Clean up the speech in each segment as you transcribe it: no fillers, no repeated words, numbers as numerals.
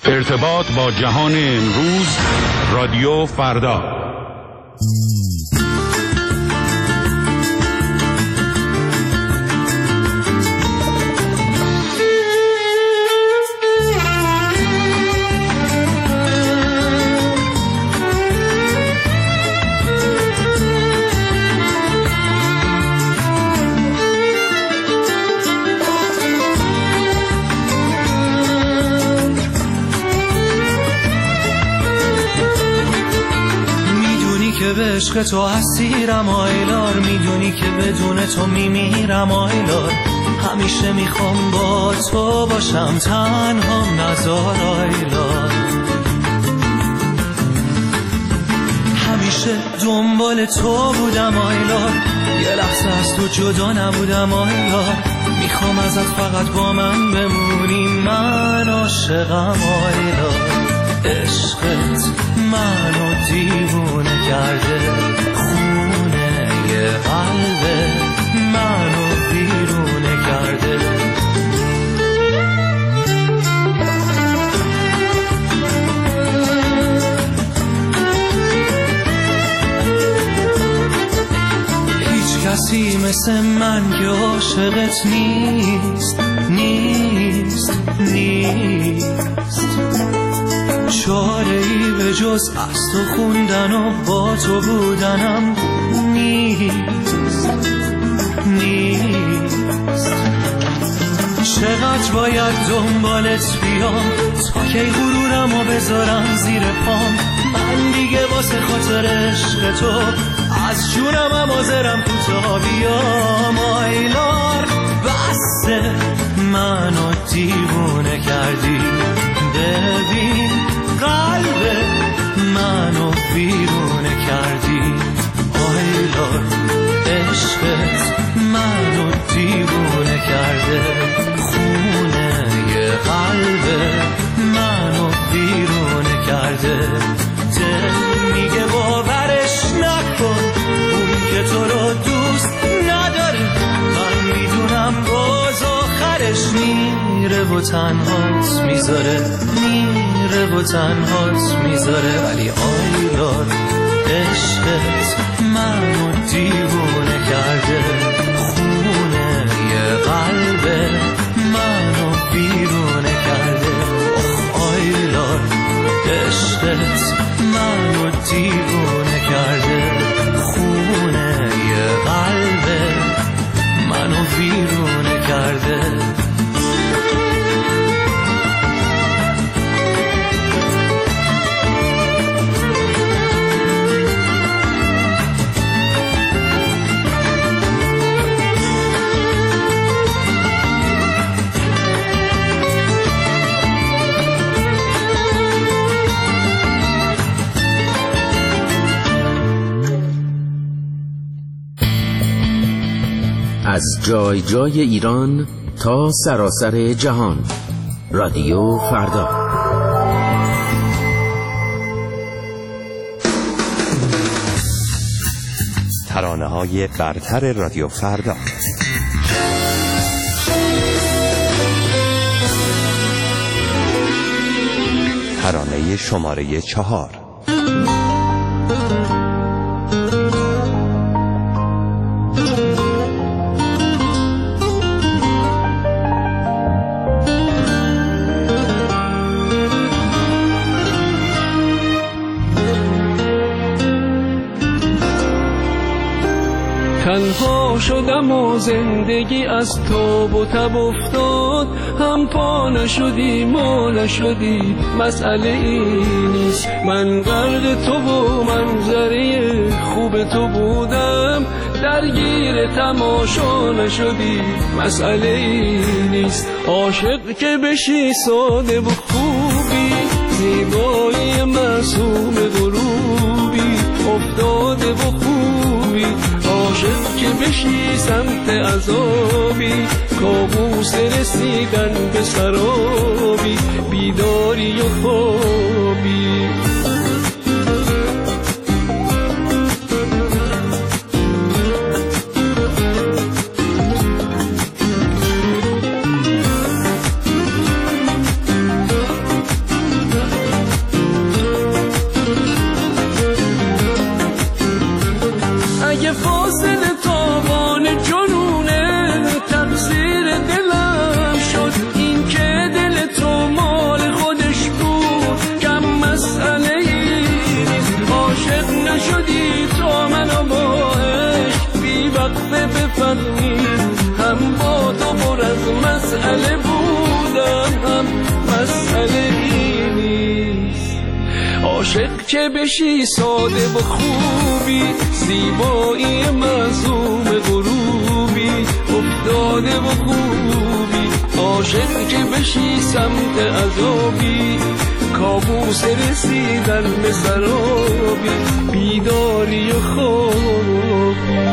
ارتباط با جهان امروز، رادیو فردا. به عشق تو اسیرم آیلار، میدونی که بدون تو میمیرم آیلار. همیشه میخوام با تو باشم، تنها نذار آیلار. همیشه دنبال تو بودم آیلار، یه لحظه از تو جدا نبودم آیلار. میخوام ازت فقط با من بمونی، من عاشقم آیلار. عشقت منو دیوونه کرده، خونه یه قلبه منو بیرونه کرده. هیچ کسی مثل من که عاشقت نیست، نیست، نیست. چاره‌ای به جز از تو خوندن و با تو بودنم نیست، نیست. چقدر باید دنبالت بیام تا کی غرورم و بذارم زیر پام. من دیگه واسه خاطر عشق تو از جونم هم حاضرم کوتاه بیام آیلار. بسه منو دیوونه کردی، ببین قلب منو بیرونه کردی آیلار. عشقت منو دیوونه کرده، خونه یه قلب منو بیرونه کرده. دل میگه باورش نکن، اون که تو رو دوست نداره. من میدونم باز آخرش میره و تنهات میذاره، میره و تنهات میذاره. ولی آیلار عشقت منو دیوونه کرده، خونه یه قلب منو بیرونه کرده. آیلار عشقت منو دیوونه کرده، خونه یه قلب منو بیرونه کرده. از جای جای ایران تا سراسر جهان، رادیو فردا. ترانه‌های برتر رادیو فردا. ترانه شماره 4. تنها شدم و زندگی از تاب و تب افتاد. هم پا نشدی ما نشدی، مسئله این نیست. من غرق تو و منظره خوب تو بودم، درگیر تماشا نشدی، مسئله این نیست. عاشق که بشی ساده و خوبی، زیبایی معصوم غروبی، افتاده و خوبی. عاشق که بشی سمت عذابی، کابوس رسیدن به سرابی، بیداری و خوابی. عاشق که بشی ساده و خوبی، زیبایی معصوم غروبی، افتاده و خوبی. عاشق که بشی سمت عذابی، کابوس رسیدن به سرابی، بیداری و خوابی.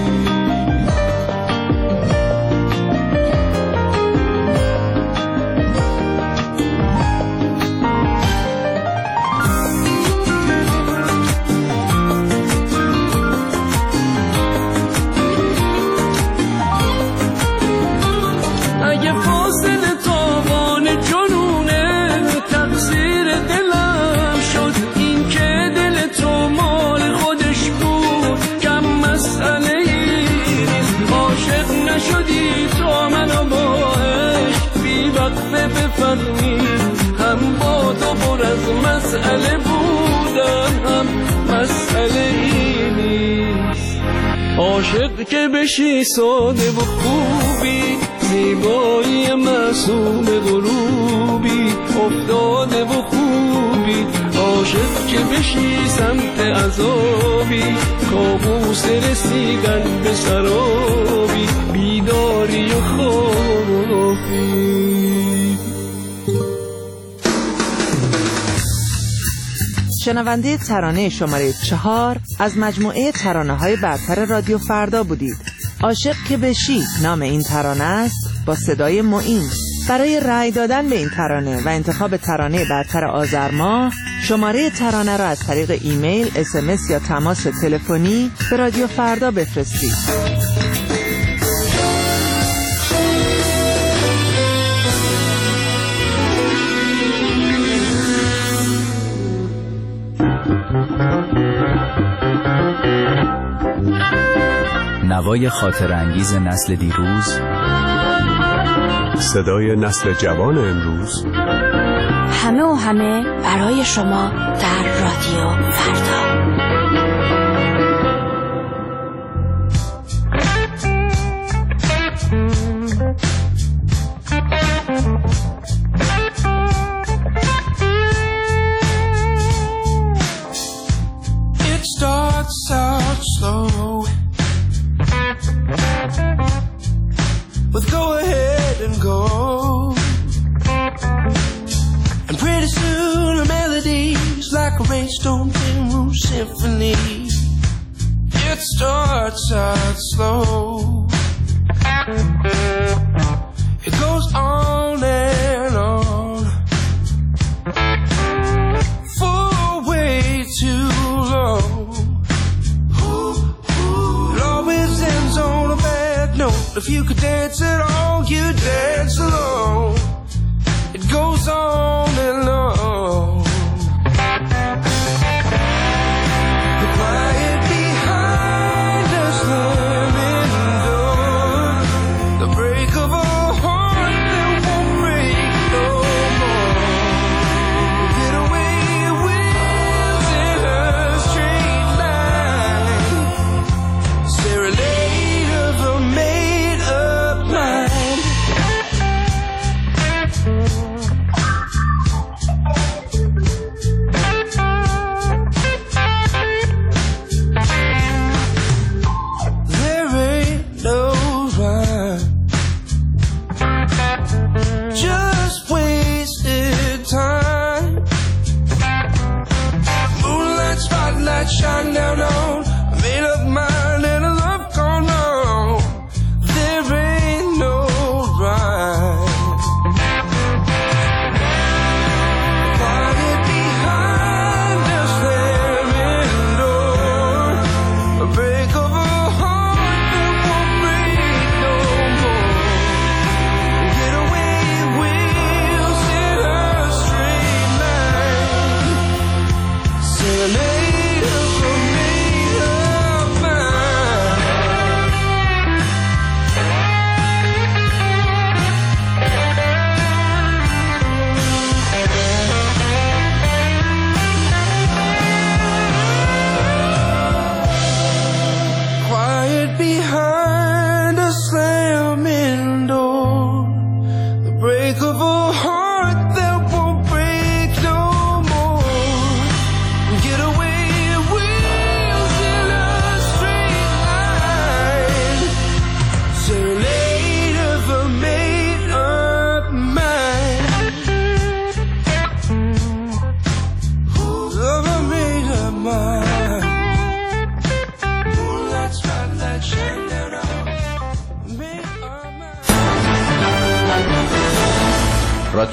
هم با تو پر از مسئله بودم، هم مسئله ای نیست. عاشق که بشی ساده و خوبی، زیبایی معصوم غروبی، افتاده و خوبی. عاشق که بشی سمت عذابی، کابوس رسیدن به سرابی، بیداری و خوابی. شنونده ترانه شماره 4 از مجموعه ترانه‌های برتر رادیو فردا بودید. عاشق که بشی نام این ترانه است، با صدای معین. برای رأی دادن به این ترانه و انتخاب ترانه برتر آذر ماه، شماره ترانه را از طریق ایمیل، SMS یا تماس تلفنی به رادیو فردا بفرستید. نوای خاطر انگیز نسل دیروز، صدای نسل جوان امروز، همه و همه برای شما در رادیو فردا. It starts out slow with go ahead and go, and pretty soon the melody's like a Rainstone Penrose symphony. It starts out slow, it goes on and on for way too long. It always ends on a bad note. If you could dance at all, you dance alone. It goes on and on. The quiet behind us, slamming door. The break of a heart that won't break no more. Getaway wheels in a straight line. Serenade of a made-up mind.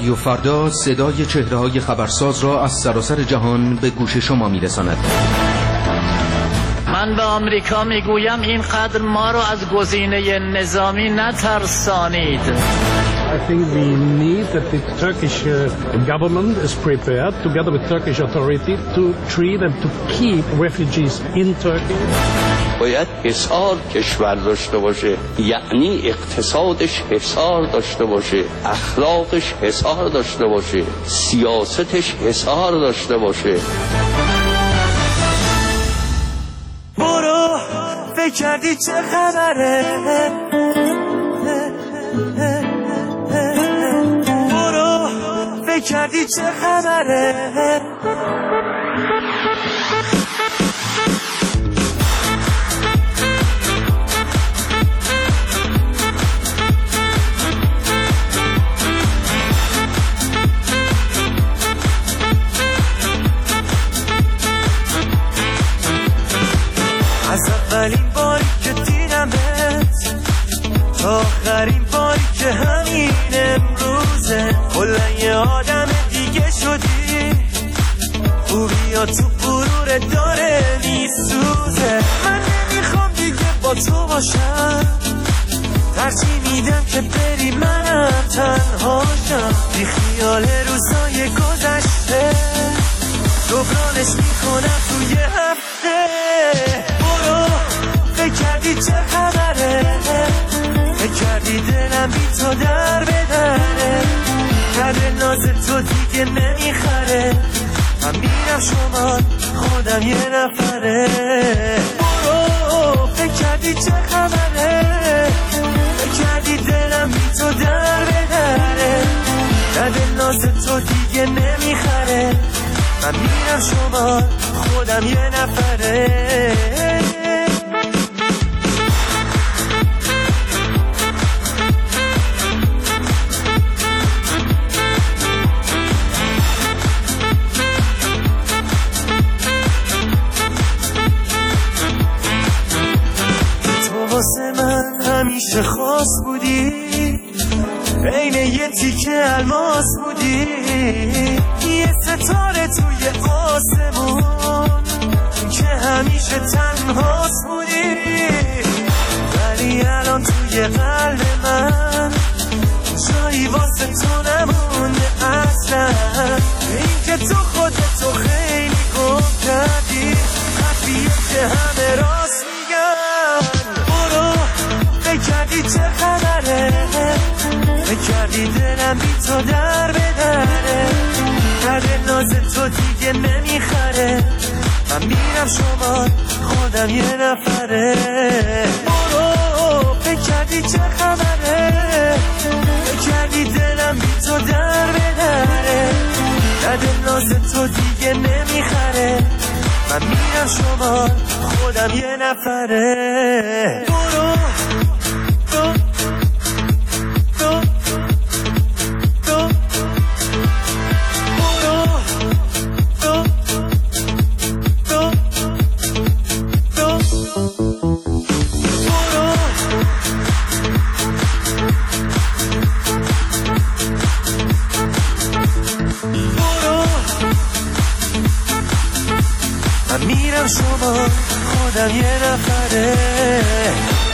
رادیو فردا صدای چهره‌های خبرساز را از سراسر جهان به گوش شما می‌رساند. من به آمریکا میگویم اینقدر ما را از گزینه نظامی نترسانید. I think we need that the Turkish government is prepared together with Turkish authority to treat and to keep refugees in Turkey. باید حصار کشور داشته باشه، یعنی اقتصادش حصار داشته باشه، اخلاقش حصار داشته باشه، سیاستش حصار داشته باشه. برو فکر کردی چه خبره، برو فکر کردی چه خبره. از اولین باری که دیدمت تا آخرین باری که همین امروزه، کلن یه آدم دیگه شدی، خوبیا تو غرور داره میسوزه. من نمیخوام دیگه با تو باشم، ترجیح میدم که بری منم تنهاشم، بی خیال روزای گذشته جبرانش میکنم توی هفته. برو فکر کردی چه خبره، فکر کردی دلم بی تو در بدره، کرده ناز تو دیگه نمیخره، من میرم شما خودم یه نفره. برو فکر کردی چه خبره، فکر کردی دلم بی تو در بدره، کرده ناز تو دیگه نمیخره، من میرم شما خودم یه نفره. تو واسه من همیشه خاص بودی، بین یه تیکه الماس بودی، یه ستاره توی آسمون که همیشه تنهاست بودی، ولی الان توی قلب من جایی واسه تو نمونده اصلا. این که تو خودتو خیلی گم کردی، حرفیه که همه راست میگن. برو فکر کردی چه خبره، فکر کردی دلم بی تو در بدره، کرده ناز تو دیگه نمیخره، من میرم شما خودم یه نفره. برو فکر کردی چه خبره، فکر کردی دلم بی تو در بدره، کرده ناز تو دیگه نمیخره، من میرم شما خودم یه نفره. برو من میرم شما خودم یه نفره.